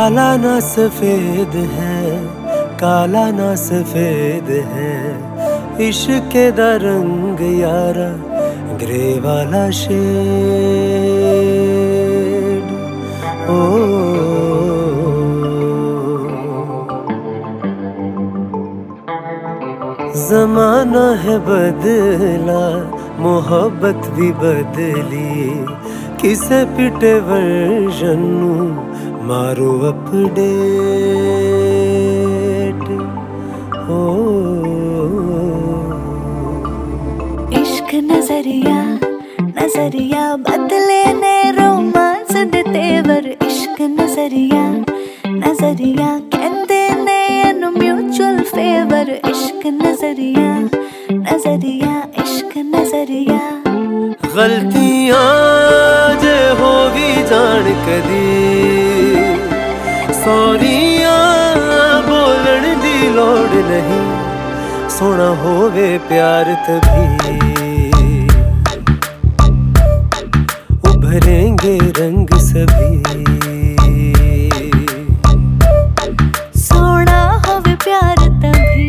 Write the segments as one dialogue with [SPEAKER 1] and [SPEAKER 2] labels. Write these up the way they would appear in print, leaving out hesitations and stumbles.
[SPEAKER 1] काला ना सफेद है, काला ना सफेद है, इश्क दा रंग यारा ग्रे वाला शेड। ओ ज़माना है बदला, मोहब्बत भी बदली, किसे पिटे वर्जन मारो अपडेट। ओ
[SPEAKER 2] इश्क नजरिया नजरिया बदले ने रोमांस दे तेवर। इश्क नजरिया नजरिया कहंदे ने एनु म्यूचुअल फेवर। इश्क नजरिया नजरिया इश्क नजरिया।
[SPEAKER 1] गलतियां जे होगी जान कदी, सॉरियां बोलण दी लोड़ नहीं, सोना होवे प्यार तभी उभरेंगे रंग सभी।
[SPEAKER 2] सोना होवे प्यार तभी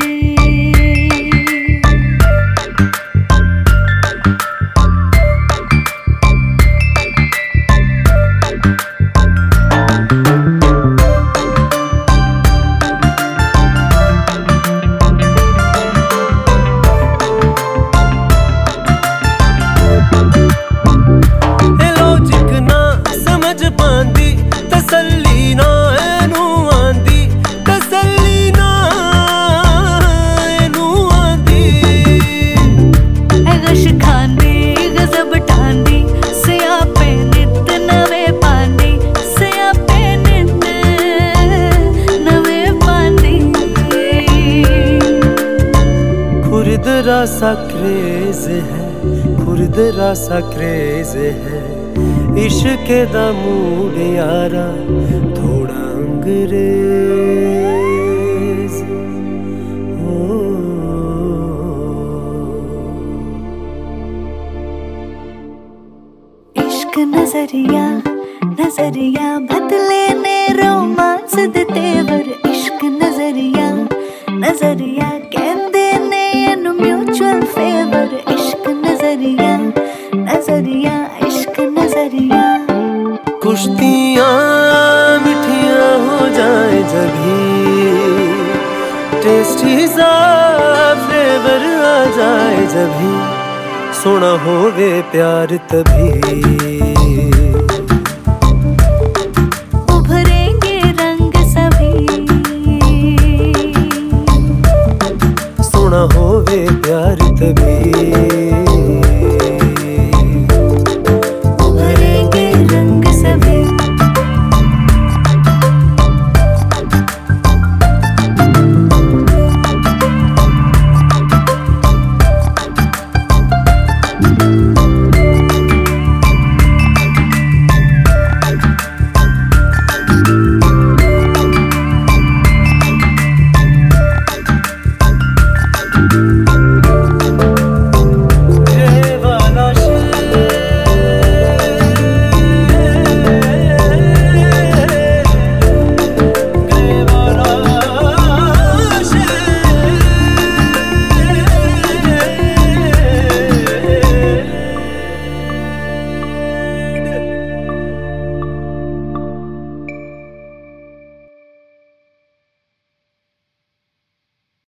[SPEAKER 1] सा क्रेज है, खुरदरा सा क्रेज है, इश्क दा मूड यारा थोड़ा अंग्रेज। ओ
[SPEAKER 2] इश्क नजरिया नजरिया बदले ने रोमांस दे तेवर। इश्क नजरिया नजरिया कहंदे ने एनु म्यूचुअल फेवर। इश्क नजरिया नजरिया इश्क नजरिया।
[SPEAKER 1] कुश्तियां मिठियां हो जाए जभी, टेस्टी सा फ्लेवर आ जाए जभी, सोना होवे प्यार तभी
[SPEAKER 2] उभरेंगे रंग सभी।
[SPEAKER 1] सोना होवे प्यार तभी।